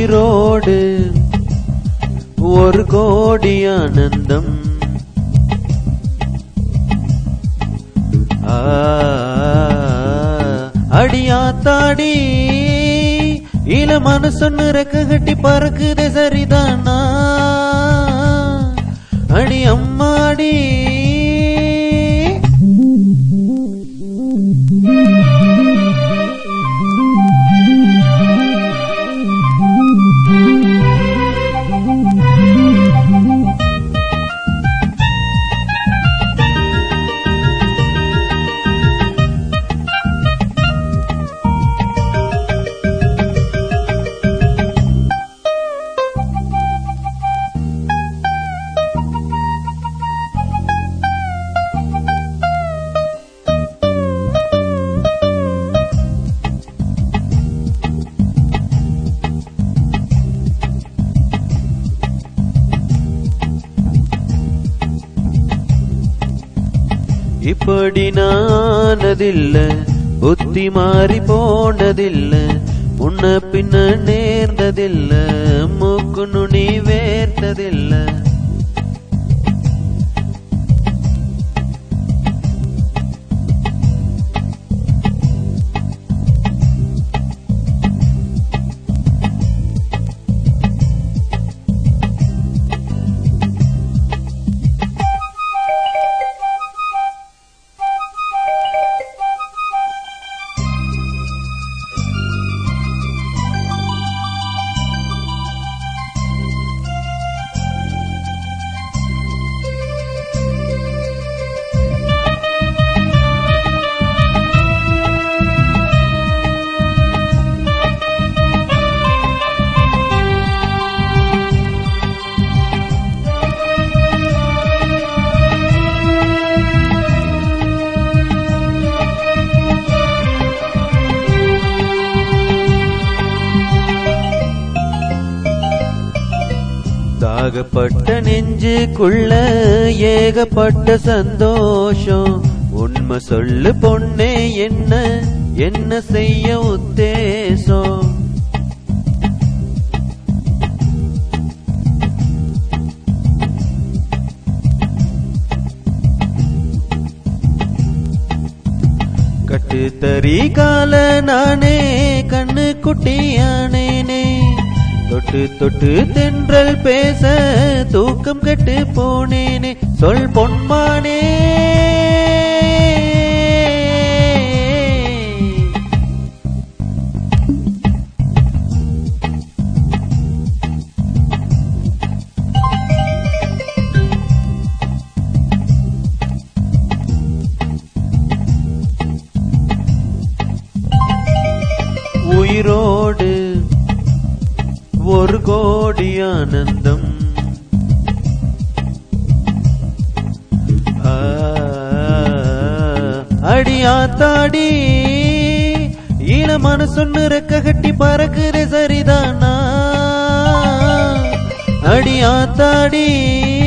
உயிரோடு ஒரு கோடி ஆனந்தம். அடியாத்தாடி இல மனசொன்னு ரெக்க கட்டி பறக்குதே சரிதானா? அடி அம்மாடி இப்படி நானதில்ல, புத்தி மாறி போனதில்ல, முன்ன பின்ன நேர்ந்ததில்ல, மூக்கு நுனி வேர்த்ததில்ல. தாகப்பட்ட நெஞ்சுக்குள்ள ஏகப்பட்ட சந்தோஷம். உண்மை சொல்லு பொண்ணே, என்ன என்ன செய்ய உத்தேசம்? கட்டு தறி கால நானே கண்ணு குட்டியானேனே, தொட்டு தொட்டு தென்றல் பேச தூக்கம் கெட்டு போனேனே. சொல் பொன்மானே உயிரோடு ஒரு கோடி ஆனந்தம். அடியாத்தாடி இள மனசொன்னு ரெக்க கட்டி பறக்குதே சரிதானா? அடியாத்தாடி